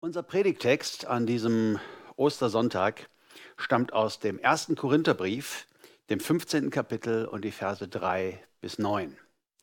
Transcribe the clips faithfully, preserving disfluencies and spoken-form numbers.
Unser Predigtext an diesem Ostersonntag stammt aus dem ersten Korintherbrief, dem fünfzehnten Kapitel und die Verse drei bis neun.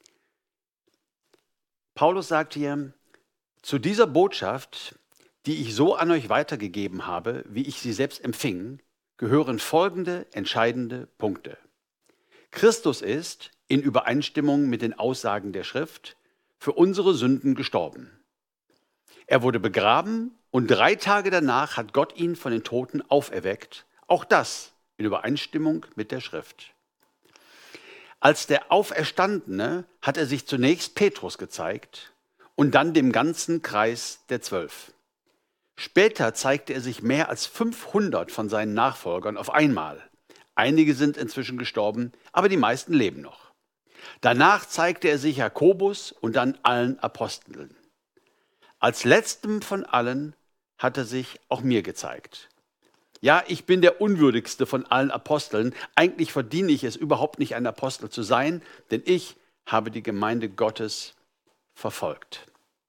Paulus sagt hier: Zu dieser Botschaft, die ich so an euch weitergegeben habe, wie ich sie selbst empfing, gehören folgende entscheidende Punkte. Christus ist, in Übereinstimmung mit den Aussagen der Schrift, für unsere Sünden gestorben. Er wurde begraben und drei Tage danach hat Gott ihn von den Toten auferweckt. Auch das in Übereinstimmung mit der Schrift. Als der Auferstandene hat er sich zunächst Petrus gezeigt und dann dem ganzen Kreis der Zwölf. Später zeigte er sich mehr als fünfhundert von seinen Nachfolgern auf einmal. Einige sind inzwischen gestorben, aber die meisten leben noch. Danach zeigte er sich Jakobus und dann allen Aposteln. Als letztem von allen hat er sich auch mir gezeigt. Ja, ich bin der unwürdigste von allen Aposteln. Eigentlich verdiene ich es überhaupt nicht, ein Apostel zu sein, denn ich habe die Gemeinde Gottes verfolgt.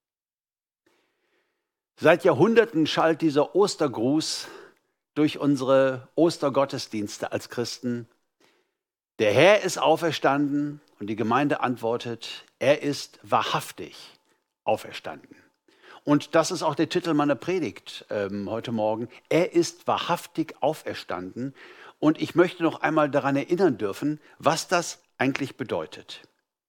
Seit Jahrhunderten schallt dieser Ostergruß durch unsere Ostergottesdienste als Christen. Der Herr ist auferstanden und die Gemeinde antwortet, er ist wahrhaftig auferstanden. Und das ist auch der Titel meiner Predigt ähm, heute Morgen. Er ist wahrhaftig auferstanden. Und ich möchte noch einmal daran erinnern dürfen, was das eigentlich bedeutet.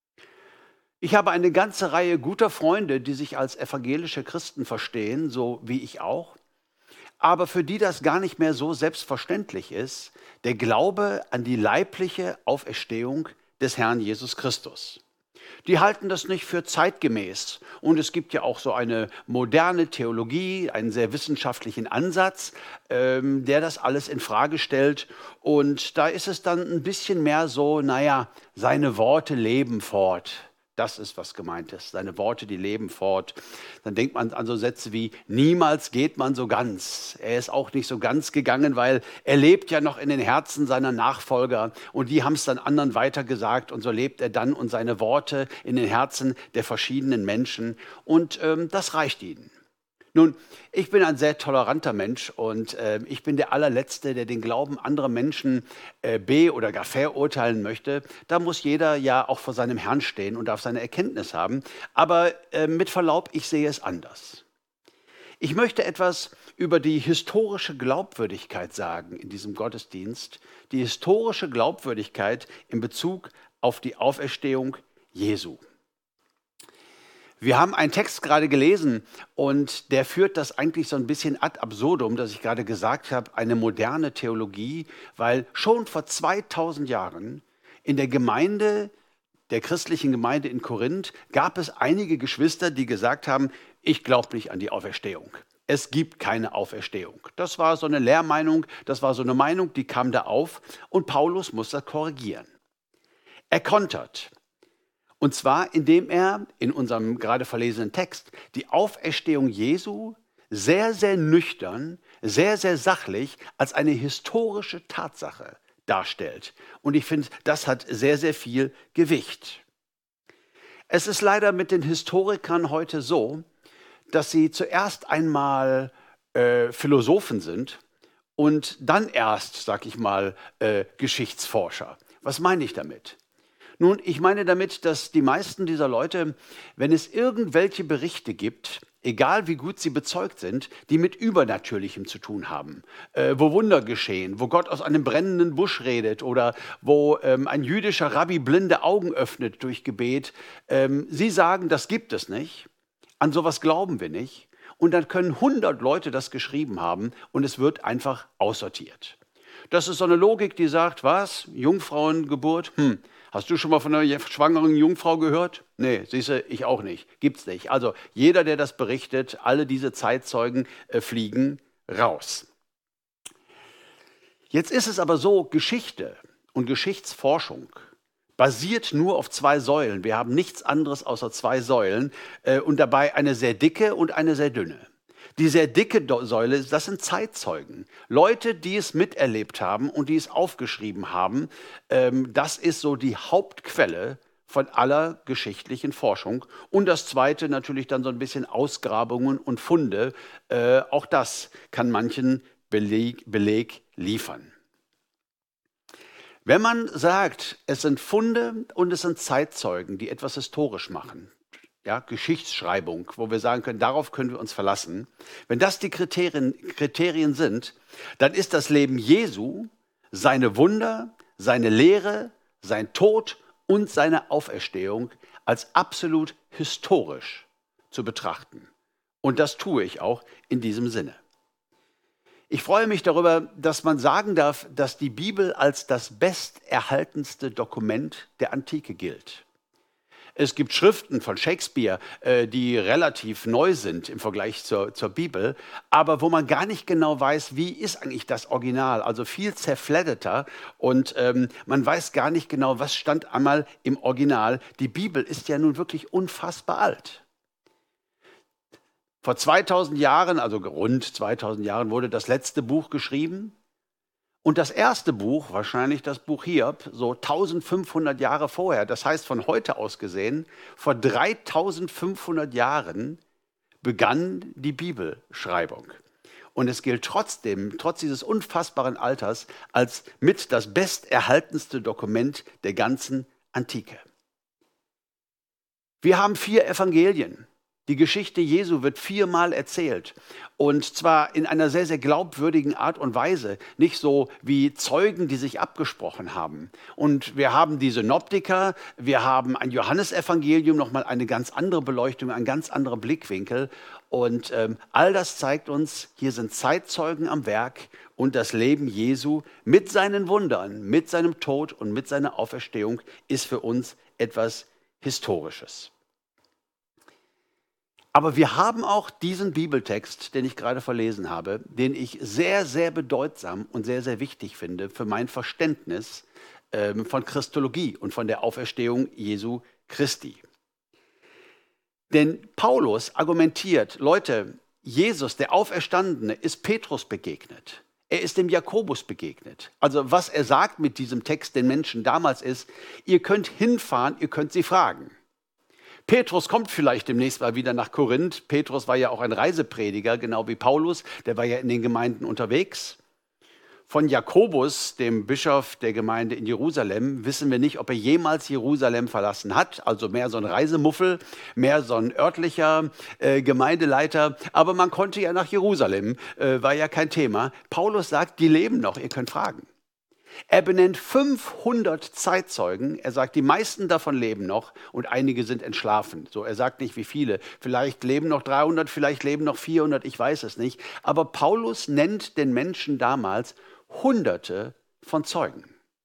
Ich habe eine ganze Reihe guter Freunde, die sich als evangelische Christen verstehen, so wie ich auch. Aber für die das gar nicht mehr so selbstverständlich ist, der Glaube an die leibliche Auferstehung des Herrn Jesus Christus. Die halten das nicht für zeitgemäß. Und es gibt ja auch so eine moderne Theologie, einen sehr wissenschaftlichen Ansatz, ähm, der das alles in Frage stellt. Und da ist es dann ein bisschen mehr so, naja, seine Worte leben fort. Das ist, was gemeint ist. Seine Worte, die leben fort. Dann denkt man an so Sätze wie, niemals geht man so ganz. Er ist auch nicht so ganz gegangen, weil er lebt ja noch in den Herzen seiner Nachfolger. Und die haben es dann anderen weitergesagt. Und so lebt er dann und seine Worte in den Herzen der verschiedenen Menschen. Und ähm, das reicht ihnen. Nun, ich bin ein sehr toleranter Mensch und äh, ich bin der allerletzte, der den Glauben anderer Menschen äh, be- oder gar verurteilen möchte. Da muss jeder ja auch vor seinem Herrn stehen und darf seine Erkenntnis haben. Aber äh, mit Verlaub, ich sehe es anders. Ich möchte etwas über die historische Glaubwürdigkeit sagen in diesem Gottesdienst. Die historische Glaubwürdigkeit in Bezug auf die Auferstehung Jesu. Wir haben einen Text gerade gelesen und der führt das eigentlich so ein bisschen ad absurdum, dass ich gerade gesagt habe, eine moderne Theologie, weil schon vor zweitausend Jahren in der Gemeinde, der christlichen Gemeinde in Korinth, gab es einige Geschwister, die gesagt haben, ich glaube nicht an die Auferstehung. Es gibt keine Auferstehung. Das war so eine Lehrmeinung, das war so eine Meinung, die kam da auf und Paulus muss das korrigieren. Er kontert. Und zwar, indem er in unserem gerade verlesenen Text die Auferstehung Jesu sehr, sehr nüchtern, sehr, sehr sachlich als eine historische Tatsache darstellt. Und ich finde, das hat sehr, sehr viel Gewicht. Es ist leider mit den Historikern heute so, dass sie zuerst einmal äh, Philosophen sind und dann erst, sag ich mal, äh, Geschichtsforscher. Was meine ich damit? Nun, ich meine damit, dass die meisten dieser Leute, wenn es irgendwelche Berichte gibt, egal wie gut sie bezeugt sind, die mit Übernatürlichem zu tun haben, äh, wo Wunder geschehen, wo Gott aus einem brennenden Busch redet oder wo ähm, ein jüdischer Rabbi blinde Augen öffnet durch Gebet, ähm, sie sagen, das gibt es nicht, an sowas glauben wir nicht und dann können hundert Leute das geschrieben haben und es wird einfach aussortiert. Das ist so eine Logik, die sagt, was, Jungfrauengeburt, hm, hast du schon mal von einer schwangeren Jungfrau gehört? Nee, siehst du, ich auch nicht. Gibt's nicht. Also jeder, der das berichtet, alle diese Zeitzeugen äh, fliegen raus. Jetzt ist es aber so, Geschichte und Geschichtsforschung basiert nur auf zwei Säulen. Wir haben nichts anderes außer zwei Säulen äh, und dabei eine sehr dicke und eine sehr dünne. Die sehr dicke Säule, das sind Zeitzeugen. Leute, die es miterlebt haben und die es aufgeschrieben haben. Ähm, das ist so die Hauptquelle von aller geschichtlichen Forschung. Und das Zweite natürlich dann so ein bisschen Ausgrabungen und Funde. Äh, auch das kann manchen Beleg, Beleg liefern. Wenn man sagt, es sind Funde und es sind Zeitzeugen, die etwas historisch machen, ja, Geschichtsschreibung, wo wir sagen können, darauf können wir uns verlassen. Wenn das die Kriterien, Kriterien sind, dann ist das Leben Jesu, seine Wunder, seine Lehre, sein Tod und seine Auferstehung als absolut historisch zu betrachten. Und das tue ich auch in diesem Sinne. Ich freue mich darüber, dass man sagen darf, dass die Bibel als das besterhaltenste Dokument der Antike gilt. Es gibt Schriften von Shakespeare, äh, die relativ neu sind im Vergleich zur, zur Bibel, aber wo man gar nicht genau weiß, wie ist eigentlich das Original, also viel zerfledderter und ähm, man weiß gar nicht genau, was stand einmal im Original. Die Bibel ist ja nun wirklich unfassbar alt. Vor zweitausend Jahren, also rund zweitausend Jahren, wurde das letzte Buch geschrieben. Und das erste Buch, wahrscheinlich das Buch Hiob, so eintausendfünfhundert Jahre vorher, das heißt von heute aus gesehen, vor dreitausendfünfhundert Jahren begann die Bibelschreibung. Und es gilt trotzdem, trotz dieses unfassbaren Alters, als mit das besterhaltenste Dokument der ganzen Antike. Wir haben vier Evangelien. Die Geschichte Jesu wird viermal erzählt und zwar in einer sehr, sehr glaubwürdigen Art und Weise. Nicht so wie Zeugen, die sich abgesprochen haben. Und wir haben die Synoptiker, wir haben ein Johannesevangelium, nochmal eine ganz andere Beleuchtung, ein ganz anderer Blickwinkel. Und ähm, all das zeigt uns, hier sind Zeitzeugen am Werk und das Leben Jesu mit seinen Wundern, mit seinem Tod und mit seiner Auferstehung ist für uns etwas Historisches. Aber wir haben auch diesen Bibeltext, den ich gerade verlesen habe, den ich sehr, sehr bedeutsam und sehr, sehr wichtig finde für mein Verständnis ähm, von Christologie und von der Auferstehung Jesu Christi. Denn Paulus argumentiert, Leute, Jesus, der Auferstandene, ist Petrus begegnet. Er ist dem Jakobus begegnet. Also was er sagt mit diesem Text den Menschen damals ist, ihr könnt hinfahren, ihr könnt sie fragen. Petrus kommt vielleicht demnächst mal wieder nach Korinth. Petrus war ja auch ein Reiseprediger, genau wie Paulus. Der war ja in den Gemeinden unterwegs. Von Jakobus, dem Bischof der Gemeinde in Jerusalem, wissen wir nicht, ob er jemals Jerusalem verlassen hat. Also mehr so ein Reisemuffel, mehr so ein örtlicher äh, Gemeindeleiter. Aber man konnte ja nach Jerusalem, äh, war ja kein Thema. Paulus sagt, die leben noch, ihr könnt fragen. Er benennt fünfhundert Zeitzeugen. Er sagt, die meisten davon leben noch und einige sind entschlafen. So, er sagt nicht, wie viele. Vielleicht leben noch dreihundert, vielleicht leben noch vierhundert, ich weiß es nicht. Aber Paulus nennt den Menschen damals Hunderte von Zeugen.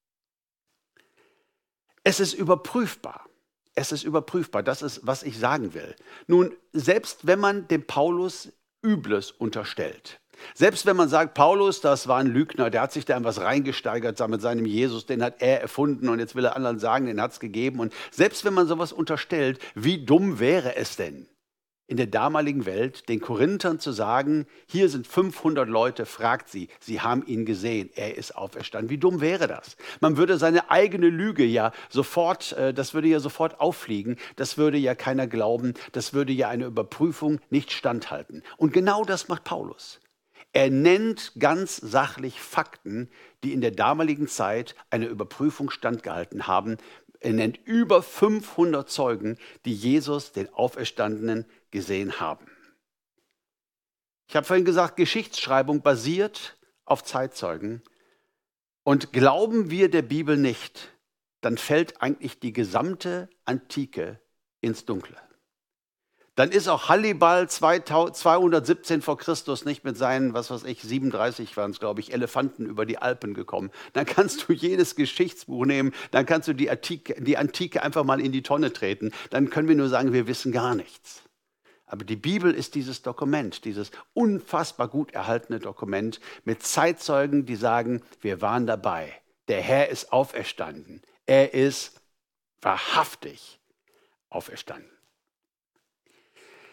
Es ist überprüfbar. Es ist überprüfbar. Das ist, was ich sagen will. Nun, selbst wenn man dem Paulus Übles unterstellt, selbst wenn man sagt, Paulus, das war ein Lügner, der hat sich da in was reingesteigert mit seinem Jesus, den hat er erfunden und jetzt will er anderen sagen, den hat es gegeben. Und selbst wenn man sowas unterstellt, wie dumm wäre es denn, in der damaligen Welt den Korinthern zu sagen, hier sind fünfhundert Leute, fragt sie, sie haben ihn gesehen, er ist auferstanden. Wie dumm wäre das? Man würde seine eigene Lüge ja sofort, das würde ja sofort auffliegen, das würde ja keiner glauben, das würde ja eine Überprüfung nicht standhalten. Und genau das macht Paulus. Er nennt ganz sachlich Fakten, die in der damaligen Zeit einer Überprüfung standgehalten haben. Er nennt über fünfhundert Zeugen, die Jesus, den Auferstandenen, gesehen haben. Ich habe vorhin gesagt, Geschichtsschreibung basiert auf Zeitzeugen. Und glauben wir der Bibel nicht, dann fällt eigentlich die gesamte Antike ins Dunkle. Dann ist auch Hannibal zweihundertsiebzehn vor Christus nicht mit seinen, was weiß ich, siebenunddreißig waren es, glaube ich, Elefanten über die Alpen gekommen. Dann kannst du jedes Geschichtsbuch nehmen, dann kannst du die Antike, die Antike einfach mal in die Tonne treten. Dann können wir nur sagen, wir wissen gar nichts. Aber die Bibel ist dieses Dokument, dieses unfassbar gut erhaltene Dokument mit Zeitzeugen, die sagen, wir waren dabei. Der Herr ist auferstanden. Er ist wahrhaftig auferstanden.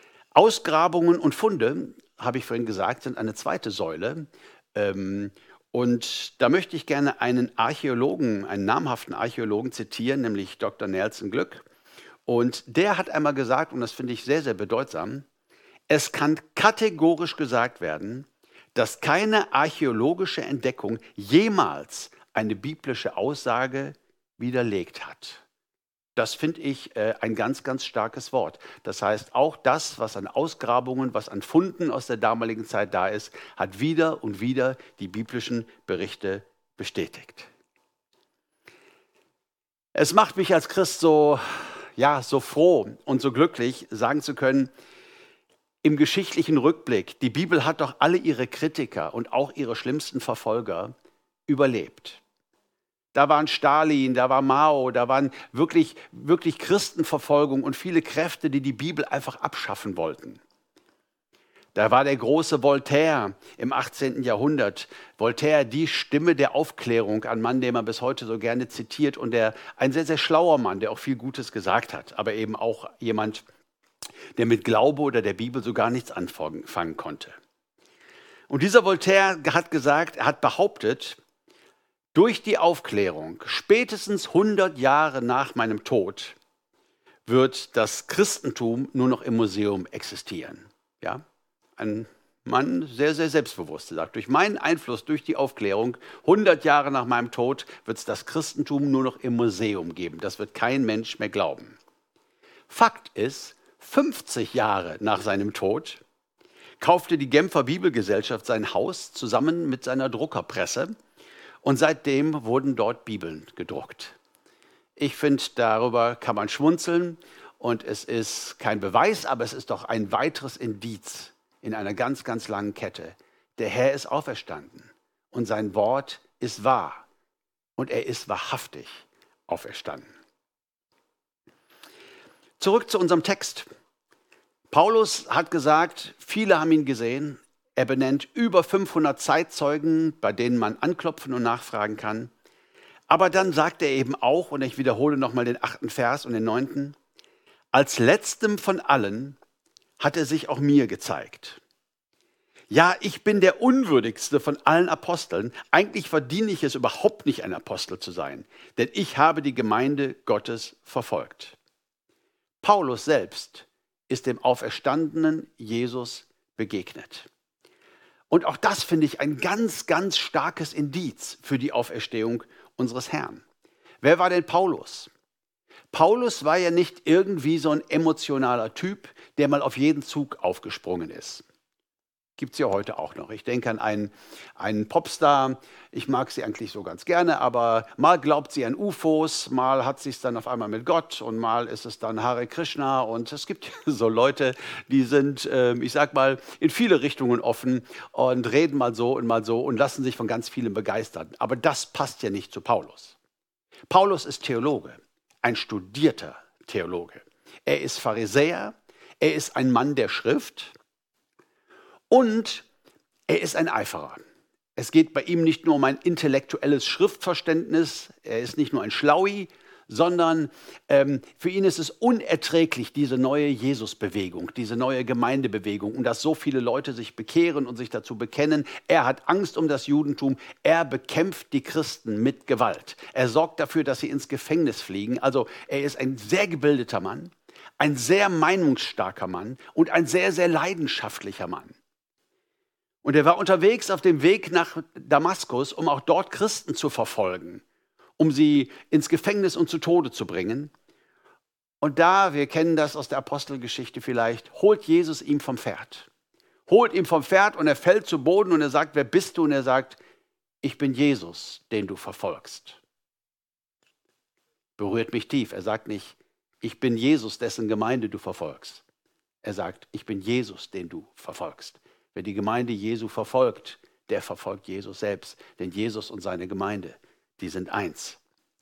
Ausgrabungen und Funde, habe ich vorhin gesagt, sind eine zweite Säule. Und da möchte ich gerne einen Archäologen, einen namhaften Archäologen zitieren, nämlich Doktor Nelson Glück. Und der hat einmal gesagt, und das finde ich sehr, sehr bedeutsam, es kann kategorisch gesagt werden, dass keine archäologische Entdeckung jemals eine biblische Aussage widerlegt hat. Das finde ich äh, ein ganz, ganz starkes Wort. Das heißt, auch das, was an Ausgrabungen, was an Funden aus der damaligen Zeit da ist, hat wieder und wieder die biblischen Berichte bestätigt. Es macht mich als Christ so, ja, so froh und so glücklich, sagen zu können, im geschichtlichen Rückblick, die Bibel hat doch alle ihre Kritiker und auch ihre schlimmsten Verfolger überlebt. Da waren Stalin, da war Mao, da waren wirklich, wirklich Christenverfolgung und viele Kräfte, die die Bibel einfach abschaffen wollten. Da war der große Voltaire im achtzehnten Jahrhundert. Voltaire, die Stimme der Aufklärung, ein Mann, den man bis heute so gerne zitiert und der, ein sehr, sehr schlauer Mann, der auch viel Gutes gesagt hat, aber eben auch jemand, der mit Glaube oder der Bibel so gar nichts anfangen konnte. Und dieser Voltaire hat gesagt, er hat behauptet, durch die Aufklärung, spätestens hundert Jahre nach meinem Tod, wird das Christentum nur noch im Museum existieren. Ja? Ein Mann, sehr, sehr selbstbewusst, sagt, durch meinen Einfluss, durch die Aufklärung, hundert Jahre nach meinem Tod, wird es das Christentum nur noch im Museum geben. Das wird kein Mensch mehr glauben. Fakt ist, fünfzig Jahre nach seinem Tod kaufte die Genfer Bibelgesellschaft sein Haus zusammen mit seiner Druckerpresse. Und seitdem wurden dort Bibeln gedruckt. Ich finde, darüber kann man schmunzeln und es ist kein Beweis, aber es ist doch ein weiteres Indiz in einer ganz, ganz langen Kette. Der Herr ist auferstanden und sein Wort ist wahr und er ist wahrhaftig auferstanden. Zurück zu unserem Text. Paulus hat gesagt, viele haben ihn gesehen. Er benennt über fünfhundert Zeitzeugen, bei denen man anklopfen und nachfragen kann. Aber dann sagt er eben auch, und ich wiederhole nochmal den achten Vers und den neunten, als letztem von allen hat er sich auch mir gezeigt. Ja, ich bin der unwürdigste von allen Aposteln. Eigentlich verdiene ich es überhaupt nicht, ein Apostel zu sein, denn ich habe die Gemeinde Gottes verfolgt. Paulus selbst ist dem auferstandenen Jesus begegnet. Und auch das finde ich ein ganz, ganz starkes Indiz für die Auferstehung unseres Herrn. Wer war denn Paulus? Paulus war ja nicht irgendwie so ein emotionaler Typ, der mal auf jeden Zug aufgesprungen ist. Gibt es ja heute auch noch. Ich denke an einen, einen Popstar, ich mag sie eigentlich so ganz gerne, aber mal glaubt sie an U F Os, mal hat sie es dann auf einmal mit Gott und mal ist es dann Hare Krishna und es gibt so Leute, die sind, äh, ich sag mal, in viele Richtungen offen und reden mal so und mal so und lassen sich von ganz vielen begeistern. Aber das passt ja nicht zu Paulus. Paulus ist Theologe, ein studierter Theologe. Er ist Pharisäer, er ist ein Mann der Schrift. Und er ist ein Eiferer. Es geht bei ihm nicht nur um ein intellektuelles Schriftverständnis, er ist nicht nur ein Schlaui, sondern ähm, für ihn ist es unerträglich, diese neue Jesusbewegung, diese neue Gemeindebewegung und dass so viele Leute sich bekehren und sich dazu bekennen. Er hat Angst um das Judentum, er bekämpft die Christen mit Gewalt. Er sorgt dafür, dass sie ins Gefängnis fliegen. Also er ist ein sehr gebildeter Mann, ein sehr meinungsstarker Mann und ein sehr, sehr leidenschaftlicher Mann. Und er war unterwegs auf dem Weg nach Damaskus, um auch dort Christen zu verfolgen, um sie ins Gefängnis und zu Tode zu bringen. Und da, wir kennen das aus der Apostelgeschichte vielleicht, holt Jesus ihn vom Pferd. Holt ihn vom Pferd und er fällt zu Boden und er sagt, wer bist du? Und er sagt, ich bin Jesus, den du verfolgst. Berührt mich tief. Er sagt nicht, ich bin Jesus, dessen Gemeinde du verfolgst. Er sagt, ich bin Jesus, den du verfolgst. Wer die Gemeinde Jesu verfolgt, der verfolgt Jesus selbst. Denn Jesus und seine Gemeinde, die sind eins.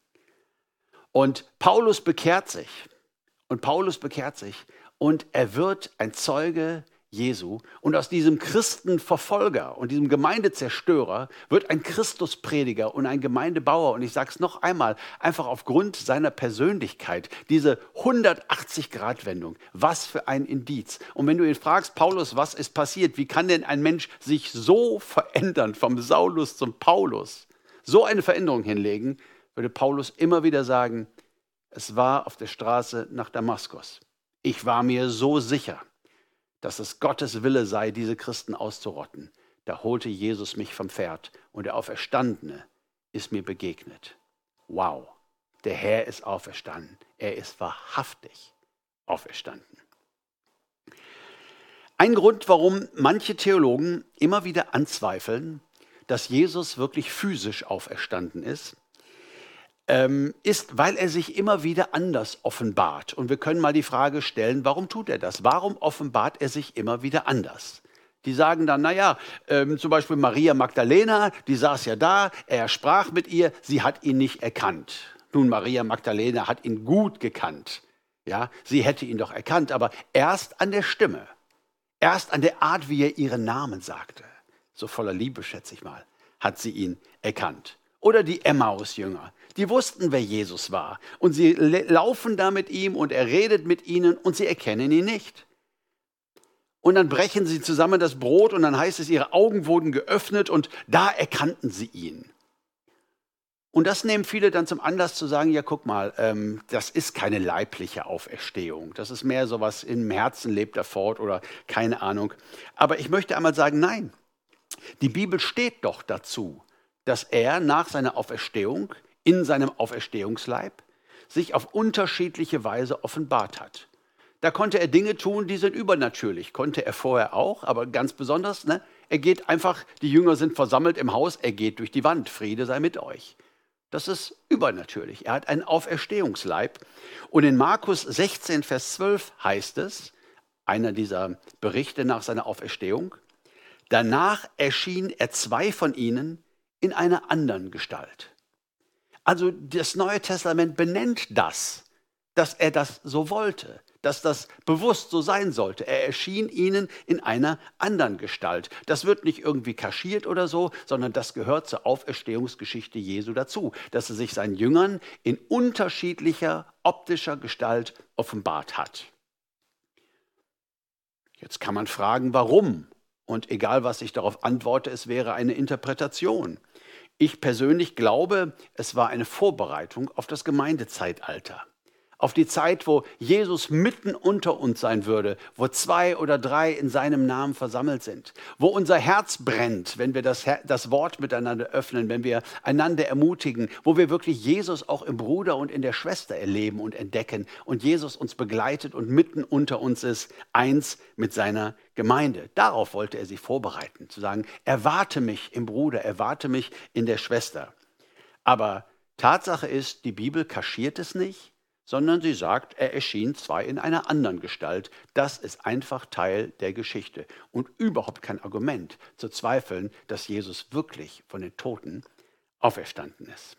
Und Paulus bekehrt sich. Und Paulus bekehrt sich. Und er wird ein Zeuge Jesu. Und aus diesem Christenverfolger und diesem Gemeindezerstörer wird ein Christusprediger und ein Gemeindebauer. Und ich sage es noch einmal, einfach aufgrund seiner Persönlichkeit, diese hundertachtzig-Grad-Wendung, was für ein Indiz. Und wenn du ihn fragst, Paulus, was ist passiert? Wie kann denn ein Mensch sich so verändern, vom Saulus zum Paulus, so eine Veränderung hinlegen, würde Paulus immer wieder sagen, es war auf der Straße nach Damaskus. Ich war mir so sicher, dass es Gottes Wille sei, diese Christen auszurotten. Da holte Jesus mich vom Pferd und der Auferstandene ist mir begegnet. Wow, der Herr ist auferstanden. Er ist wahrhaftig auferstanden. Ein Grund, warum manche Theologen immer wieder anzweifeln, dass Jesus wirklich physisch auferstanden ist, ähm, ist, weil er sich immer wieder anders offenbart. Und wir können mal die Frage stellen, warum tut er das? Warum offenbart er sich immer wieder anders? Die sagen dann, naja, ähm, zum Beispiel Maria Magdalena, die saß ja da, er sprach mit ihr, sie hat ihn nicht erkannt. Nun, Maria Magdalena hat ihn gut gekannt. Ja, sie hätte ihn doch erkannt, aber erst an der Stimme, erst an der Art, wie er ihren Namen sagte, so voller Liebe, schätze ich mal, hat sie ihn erkannt. Oder die Emmaus-Jünger, die wussten, wer Jesus war. Und sie laufen da mit ihm und er redet mit ihnen und sie erkennen ihn nicht. Und dann brechen sie zusammen das Brot und dann heißt es, ihre Augen wurden geöffnet und da erkannten sie ihn. Und das nehmen viele dann zum Anlass zu sagen, ja guck mal, ähm, das ist keine leibliche Auferstehung. Das ist mehr sowas, im Herzen lebt er fort oder keine Ahnung. Aber ich möchte einmal sagen, nein, die Bibel steht doch dazu, dass er nach seiner Auferstehung, in seinem Auferstehungsleib, sich auf unterschiedliche Weise offenbart hat. Da konnte er Dinge tun, die sind übernatürlich. Konnte er vorher auch, aber ganz besonders, ne? Er geht einfach, die Jünger sind versammelt im Haus, er geht durch die Wand, Friede sei mit euch. Das ist übernatürlich. Er hat einen Auferstehungsleib. Und in Markus sechzehn, Vers zwölf heißt es, einer dieser Berichte nach seiner Auferstehung, danach erschien er zwei von ihnen in einer anderen Gestalt. Also das Neue Testament benennt das, dass er das so wollte, dass das bewusst so sein sollte. Er erschien ihnen in einer anderen Gestalt. Das wird nicht irgendwie kaschiert oder so, sondern das gehört zur Auferstehungsgeschichte Jesu dazu, dass er sich seinen Jüngern in unterschiedlicher optischer Gestalt offenbart hat. Jetzt kann man fragen, warum? Und egal, was ich darauf antworte, es wäre eine Interpretation. Ich persönlich glaube, es war eine Vorbereitung auf das Gemeindezeitalter. Auf die Zeit, wo Jesus mitten unter uns sein würde, wo zwei oder drei in seinem Namen versammelt sind, wo unser Herz brennt, wenn wir das, das Wort miteinander öffnen, wenn wir einander ermutigen, wo wir wirklich Jesus auch im Bruder und in der Schwester erleben und entdecken und Jesus uns begleitet und mitten unter uns ist, eins mit seiner Gemeinde. Darauf wollte er sie vorbereiten, zu sagen, erwarte mich im Bruder, erwarte mich in der Schwester. Aber Tatsache ist, die Bibel kaschiert es nicht, sondern sie sagt, er erschien zwar in einer anderen Gestalt. Das ist einfach Teil der Geschichte und überhaupt kein Argument zu zweifeln, dass Jesus wirklich von den Toten auferstanden ist.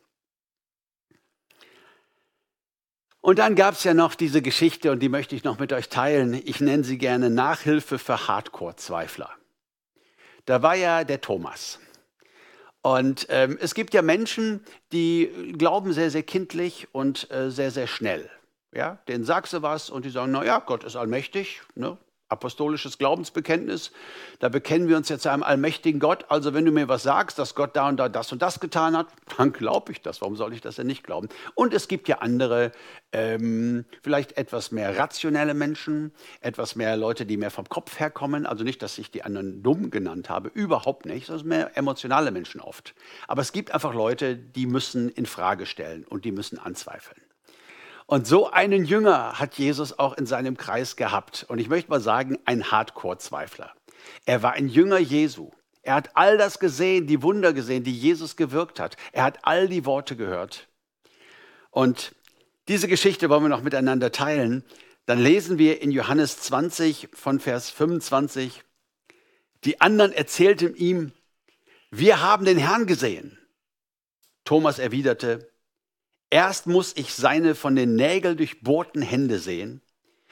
Und dann gab es ja noch diese Geschichte und die möchte ich noch mit euch teilen. Ich nenne sie gerne Nachhilfe für Hardcore-Zweifler. Da war ja der Thomas. Und ähm, es gibt ja Menschen, die glauben sehr, sehr kindlich und äh, sehr, sehr schnell. Ja? Denen sagst du was und die sagen, na ja, Gott ist allmächtig, ne? Apostolisches Glaubensbekenntnis. Da bekennen wir uns jetzt zu einem allmächtigen Gott. Also wenn du mir was sagst, dass Gott da und da das und das getan hat, dann glaube ich das. Warum soll ich das denn nicht glauben? Und es gibt ja andere, ähm, vielleicht etwas mehr rationelle Menschen, etwas mehr Leute, die mehr vom Kopf herkommen. Also nicht, dass ich die anderen dumm genannt habe, überhaupt nicht. Das sind mehr emotionale Menschen oft. Aber es gibt einfach Leute, die müssen in Frage stellen und die müssen anzweifeln. Und so einen Jünger hat Jesus auch in seinem Kreis gehabt. Und ich möchte mal sagen, ein Hardcore-Zweifler. Er war ein Jünger Jesu. Er hat all das gesehen, die Wunder gesehen, die Jesus gewirkt hat. Er hat all die Worte gehört. Und diese Geschichte wollen wir noch miteinander teilen. Dann lesen wir in Johannes zwanzig von Vers fünfundzwanzig. Die anderen erzählten ihm, wir haben den Herrn gesehen. Thomas erwiderte, erst muss ich seine von den Nägeln durchbohrten Hände sehen.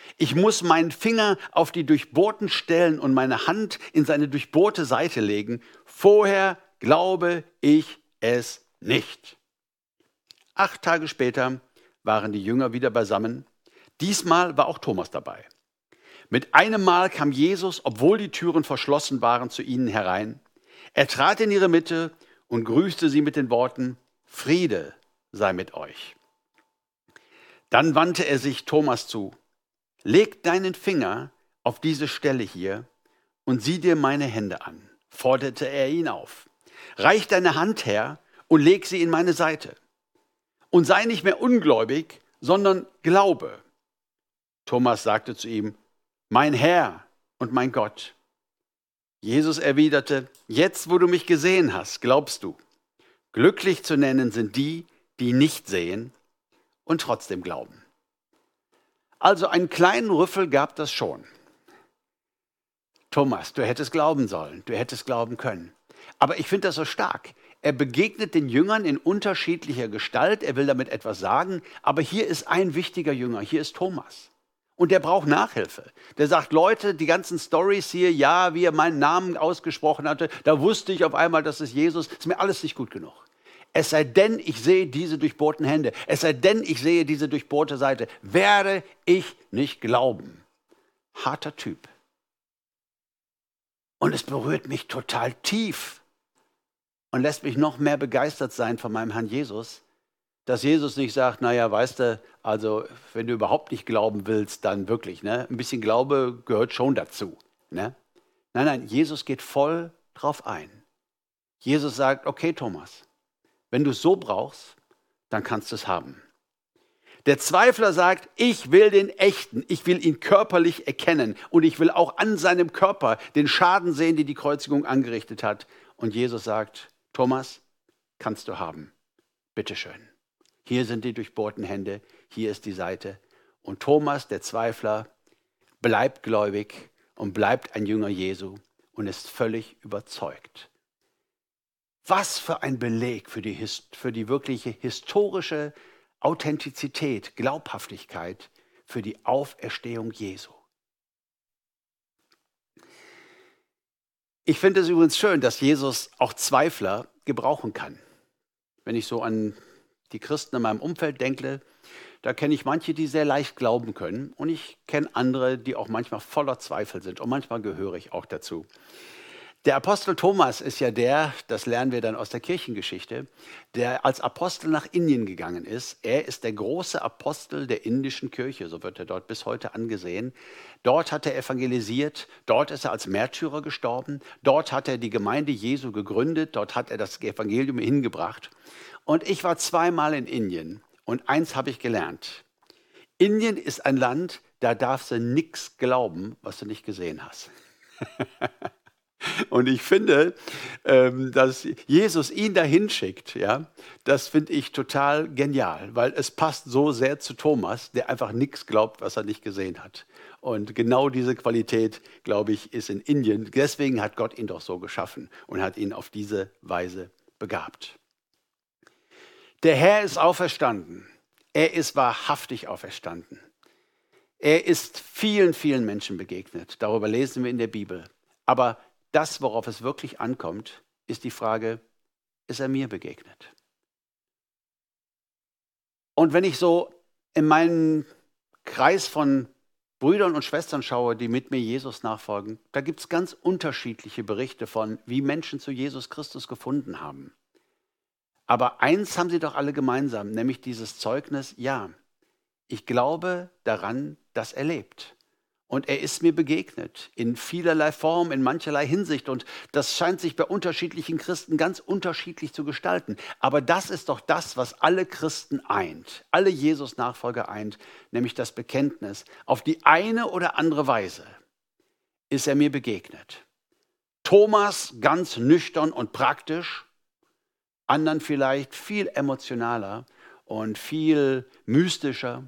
Ich muss meinen Finger auf die durchbohrten Stellen und meine Hand in seine durchbohrte Seite legen. Vorher glaube ich es nicht. Acht Tage später waren die Jünger wieder beisammen. Diesmal war auch Thomas dabei. Mit einem Mal kam Jesus, obwohl die Türen verschlossen waren, zu ihnen herein. Er trat in ihre Mitte und grüßte sie mit den Worten: Friede sei mit euch. Dann wandte er sich Thomas zu. Leg deinen Finger auf diese Stelle hier und sieh dir meine Hände an, forderte er ihn auf. Reich deine Hand her und leg sie in meine Seite. Und sei nicht mehr ungläubig, sondern glaube. Thomas sagte zu ihm: Mein Herr und mein Gott. Jesus erwiderte: Jetzt, wo du mich gesehen hast, glaubst du. Glücklich zu nennen sind die, die nicht sehen und trotzdem glauben. Also einen kleinen Rüffel gab das schon. Thomas, du hättest glauben sollen, du hättest glauben können. Aber ich finde das so stark. Er begegnet den Jüngern in unterschiedlicher Gestalt, er will damit etwas sagen, aber hier ist ein wichtiger Jünger, hier ist Thomas. Und der braucht Nachhilfe. Der sagt: Leute, die ganzen Storys hier, ja, wie er meinen Namen ausgesprochen hatte, da wusste ich auf einmal, das ist Jesus, ist mir alles nicht gut genug. Es sei denn, ich sehe diese durchbohrten Hände, es sei denn, ich sehe diese durchbohrte Seite, werde ich nicht glauben. Harter Typ. Und es berührt mich total tief und lässt mich noch mehr begeistert sein von meinem Herrn Jesus, dass Jesus nicht sagt: Naja, weißt du, also wenn du überhaupt nicht glauben willst, dann wirklich, ne? Ein bisschen Glaube gehört schon dazu. Ne? Nein, nein, Jesus geht voll drauf ein. Jesus sagt: Okay, Thomas, wenn du es so brauchst, dann kannst du es haben. Der Zweifler sagt: Ich will den Echten, ich will ihn körperlich erkennen und ich will auch an seinem Körper den Schaden sehen, den die Kreuzigung angerichtet hat. Und Jesus sagt: Thomas, kannst du haben. Bitteschön. Hier sind die durchbohrten Hände, hier ist die Seite. Und Thomas, der Zweifler, bleibt gläubig und bleibt ein Jünger Jesu und ist völlig überzeugt. Was für ein Beleg für die, für die wirkliche historische Authentizität, Glaubhaftigkeit für die Auferstehung Jesu. Ich finde es übrigens schön, dass Jesus auch Zweifler gebrauchen kann. Wenn ich so an die Christen in meinem Umfeld denke, da kenne ich manche, die sehr leicht glauben können, und ich kenne andere, die auch manchmal voller Zweifel sind, und manchmal gehöre ich auch dazu. Der Apostel Thomas ist ja der, das lernen wir dann aus der Kirchengeschichte, der als Apostel nach Indien gegangen ist. Er ist der große Apostel der indischen Kirche, so wird er dort bis heute angesehen. Dort hat er evangelisiert, dort ist er als Märtyrer gestorben, dort hat er die Gemeinde Jesu gegründet, dort hat er das Evangelium hingebracht. Und ich war zweimal in Indien und eins habe ich gelernt. Indien ist ein Land, da darfst du nichts glauben, was du nicht gesehen hast. Und ich finde, dass Jesus ihn dahin schickt, ja, das finde ich total genial, weil es passt so sehr zu Thomas, der einfach nichts glaubt, was er nicht gesehen hat. Und genau diese Qualität, glaube ich, ist in Indien. Deswegen hat Gott ihn doch so geschaffen und hat ihn auf diese Weise begabt. Der Herr ist auferstanden. Er ist wahrhaftig auferstanden. Er ist vielen, vielen Menschen begegnet. Darüber lesen wir in der Bibel. Aber das, worauf es wirklich ankommt, ist die Frage: Ist er mir begegnet? Und wenn ich so in meinen Kreis von Brüdern und Schwestern schaue, die mit mir Jesus nachfolgen, da gibt es ganz unterschiedliche Berichte von, wie Menschen zu Jesus Christus gefunden haben. Aber eins haben sie doch alle gemeinsam, nämlich dieses Zeugnis: Ja, ich glaube daran, dass er lebt. Und er ist mir begegnet, in vielerlei Form, in mancherlei Hinsicht. Und das scheint sich bei unterschiedlichen Christen ganz unterschiedlich zu gestalten. Aber das ist doch das, was alle Christen eint, alle Jesus-Nachfolger eint, nämlich das Bekenntnis: Auf die eine oder andere Weise ist er mir begegnet. Thomas ganz nüchtern und praktisch, anderen vielleicht viel emotionaler und viel mystischer.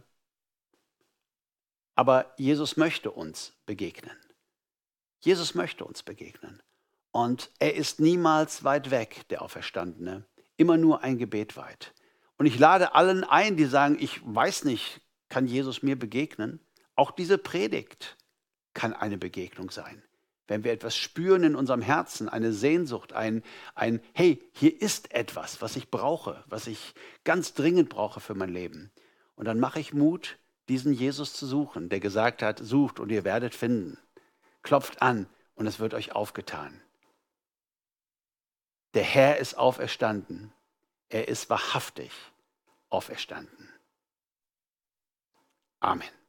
Aber Jesus möchte uns begegnen. Jesus möchte uns begegnen. Und er ist niemals weit weg, der Auferstandene. Immer nur ein Gebet weit. Und ich lade allen ein, die sagen: Ich weiß nicht, kann Jesus mir begegnen? Auch diese Predigt kann eine Begegnung sein. Wenn wir etwas spüren in unserem Herzen, eine Sehnsucht, ein, ein hey, hier ist etwas, was ich brauche, was ich ganz dringend brauche für mein Leben. Und dann mache ich Mut, diesen Jesus zu suchen, der gesagt hat, sucht und ihr werdet finden. Klopft an und es wird euch aufgetan. Der Herr ist auferstanden. Er ist wahrhaftig auferstanden. Amen.